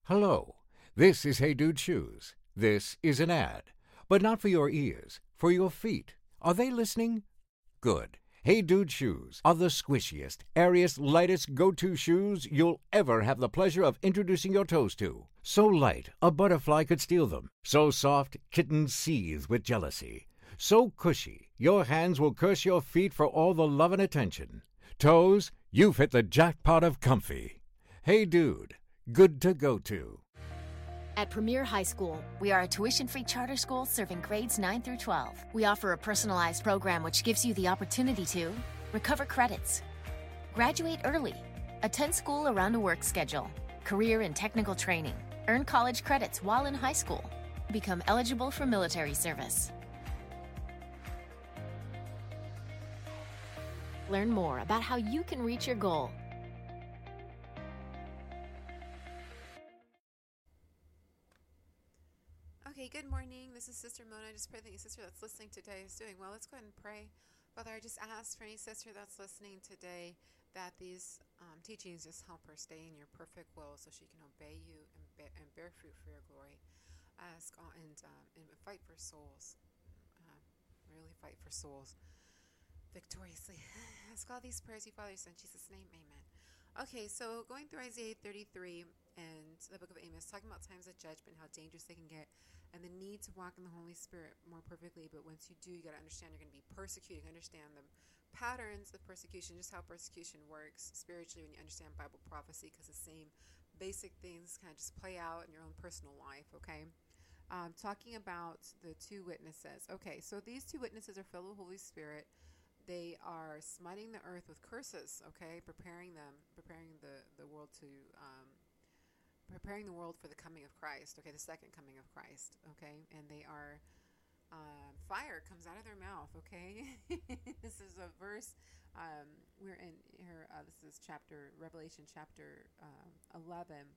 Hello, this is Hey Dude Shoes. This is an ad, but not for your ears, for your feet. Are they listening? Good. Hey Dude Shoes are the squishiest, airiest, lightest go-to shoes you'll ever have the pleasure of introducing your toes to. So light, a butterfly could steal them. So soft, kittens seethe with jealousy. So cushy, your hands will curse your feet for all the love and attention. Toes, you've hit the jackpot of comfy. Hey Dude, good to go to. At Premier High School, we are a tuition-free charter school serving grades 9 through 12. We offer a personalized program which gives you the opportunity to recover credits, graduate early, attend school around a work schedule, career and technical training, earn college credits while in high school, become eligible for military service. Learn more about how you can reach your goal. Okay, good morning. This is Sister Mona. I just pray that any sister that's listening today is doing well. Let's go ahead and pray. Father, I just ask for any sister that's listening today that these teachings just help her stay in your perfect will so she can obey you and bear fruit for your glory. Ask and fight for souls. Really fight for souls victoriously. Ask all these prayers, you Father, in Jesus' name, amen. Okay, so going through Isaiah 33 and the book of Amos, talking about times of judgment, how dangerous they can get, and the need to walk in the Holy Spirit more perfectly. But once you do, you got to understand you're going to be persecuted. You understand the patterns of persecution, just how persecution works spiritually when you understand Bible prophecy, because the same basic things kind of just play out in your own personal life, okay? Talking about the two witnesses. Okay, so these two witnesses are filled with the Holy Spirit. They are smiting the earth with curses, okay, preparing the world for the coming of Christ, okay, the second coming of Christ, okay, and they are, fire comes out of their mouth, okay. This is a verse, we're in here, this is Revelation chapter 11.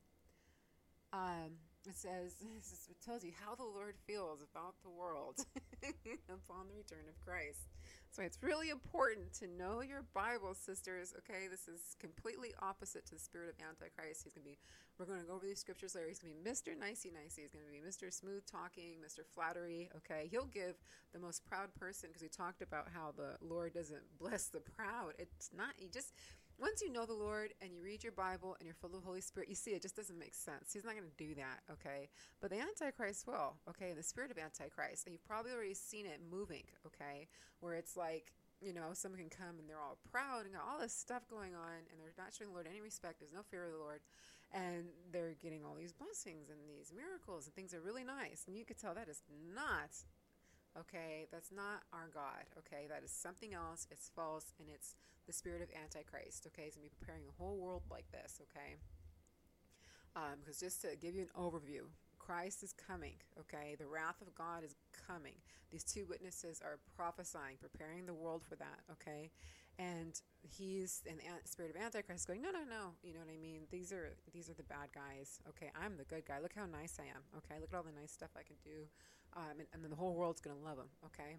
It says, it tells you how the Lord feels about the world upon the return of Christ. So it's really important to know your Bible, sisters. Okay, this is completely opposite to the spirit of Antichrist. We're going to go over these scriptures later. He's going to be Mr. Nicey. He's going to be Mr. Smooth Talking, Mr. Flattery. Okay, he'll give the most proud person, because we talked about how the Lord doesn't bless the proud. It's not, once you know the Lord and you read your Bible and you're full of the Holy Spirit, you see it just doesn't make sense. He's not going to do that, okay? But the Antichrist will, okay? The spirit of Antichrist. And you've probably already seen it moving, okay? Where it's like, someone can come and they're all proud and got all this stuff going on, and they're not showing the Lord any respect. There's no fear of the Lord. And they're getting all these blessings and these miracles, and things are really nice. And you could tell that is not, okay, that's not our God, okay? That is something else. It's false, and it's the spirit of Antichrist, okay? It's going to be preparing the whole world like this, okay? Because just to give you an overview, Christ is coming, okay? The wrath of God is coming. These two witnesses are prophesying, preparing the world for that, okay? And the spirit of Antichrist is going, no, you know what I mean? These are the bad guys, okay? I'm the good guy. Look how nice I am, okay? Look at all the nice stuff I can do. And then the whole world's going to love him, okay?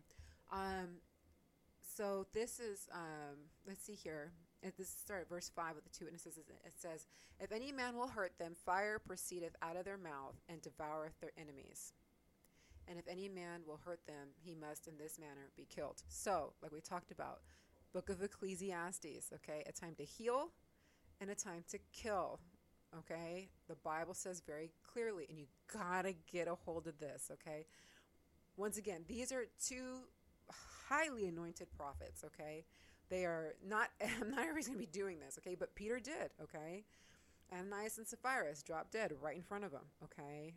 So this is, let's see here. Start at verse 5 of the two witnesses. It says, if any man will hurt them, fire proceedeth out of their mouth and devoureth their enemies. And if any man will hurt them, he must in this manner be killed. So, like we talked about, book of Ecclesiastes, okay? A time to heal and a time to kill, okay? The Bible says very clearly, and you gotta get a hold of this, okay? Once again, these are two highly anointed prophets, okay? They are not, not everybody's going to be doing this, okay? But Peter did, okay? Ananias and Sapphira dropped dead right in front of him, okay?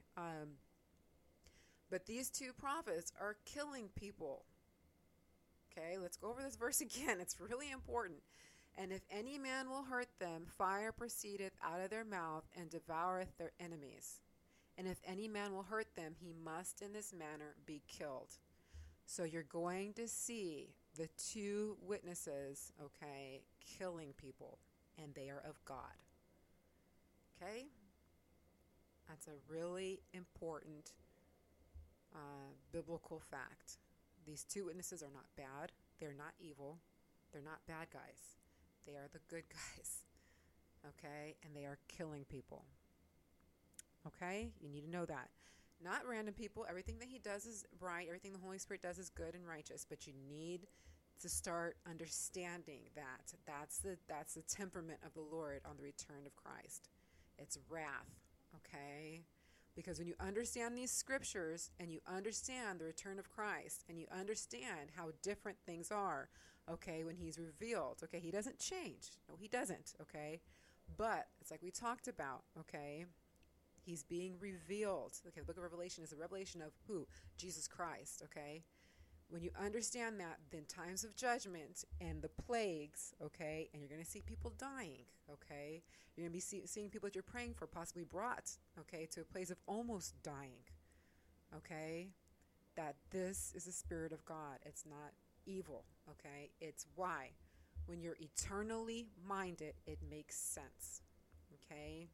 But these two prophets are killing people, okay? Let's go over this verse again. It's really important. And if any man will hurt them, fire proceedeth out of their mouth and devoureth their enemies. And if any man will hurt them, he must in this manner be killed. So you're going to see the two witnesses, okay, killing people, and they are of God. Okay? That's a really important biblical fact. These two witnesses are not bad. They're not evil. They're not bad guys. They are the good guys. Okay? And they are killing people. Okay? You need to know that. Not random people. Everything that he does is right. Everything the Holy Spirit does is good and righteous. But you need to start understanding that. That's the temperament of the Lord on the return of Christ. It's wrath. Okay? Because when you understand these scriptures and you understand the return of Christ and you understand how different things are, okay, when he's revealed, okay, he doesn't change. No, he doesn't, okay? But it's like we talked about, okay? He's being revealed. Okay, the book of Revelation is a revelation of who? Jesus Christ, okay? When you understand that, then times of judgment and the plagues, okay, and you're going to see people dying, okay? You're going to be seeing people that you're praying for possibly brought, okay, to a place of almost dying, okay? That this is the Spirit of God. It's not evil, okay? It's why. When you're eternally minded, it makes sense, okay?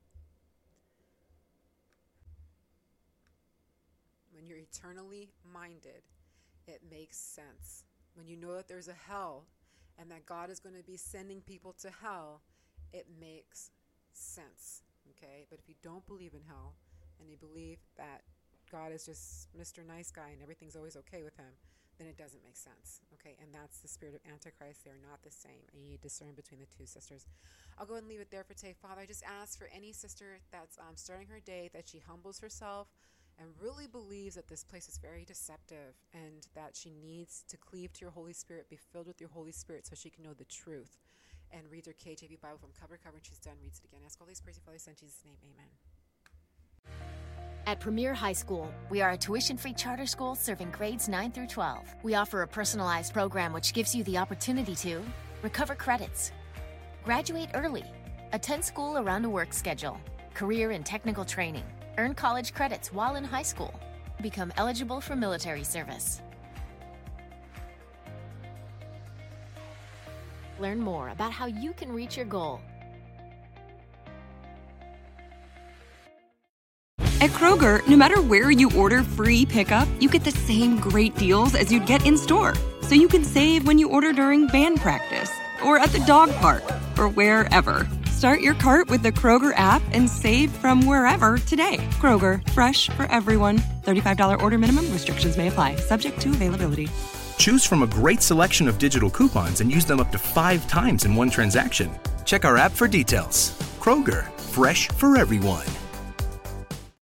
When you're eternally minded, it makes sense. When you know that there's a hell and that God is going to be sending people to hell, it makes sense, okay? But if you don't believe in hell and you believe that God is just Mr. Nice Guy and everything's always okay with him, then it doesn't make sense, okay? And that's the spirit of Antichrist. They're not the same, and you need to discern between the two, sisters. I'll go ahead and leave it there for today. Father, I just ask for any sister that's starting her day that she humbles herself and really believes that this place is very deceptive and that she needs to cleave to your Holy Spirit, be filled with your Holy Spirit so she can know the truth, and read her KJV Bible from cover to cover, and she's done, reads it again. Ask all these prayers, Father, in Jesus' name, amen. At Premier High School, we are a tuition-free charter school serving grades 9 through 12. We offer a personalized program which gives you the opportunity to recover credits, graduate early, attend school around a work schedule, career and technical training, earn college credits while in high school, become eligible for military service. Learn more about how you can reach your goal. At Kroger, no matter where you order free pickup, you get the same great deals as you'd get in-store. So you can save when you order during band practice, or at the dog park, or wherever. Start your cart with the Kroger app and save from wherever today. Kroger, fresh for everyone. $35 order minimum. Restrictions may apply. Subject to availability. Choose from a great selection of digital coupons and use them up to 5 times in one transaction. Check our app for details. Kroger, fresh for everyone.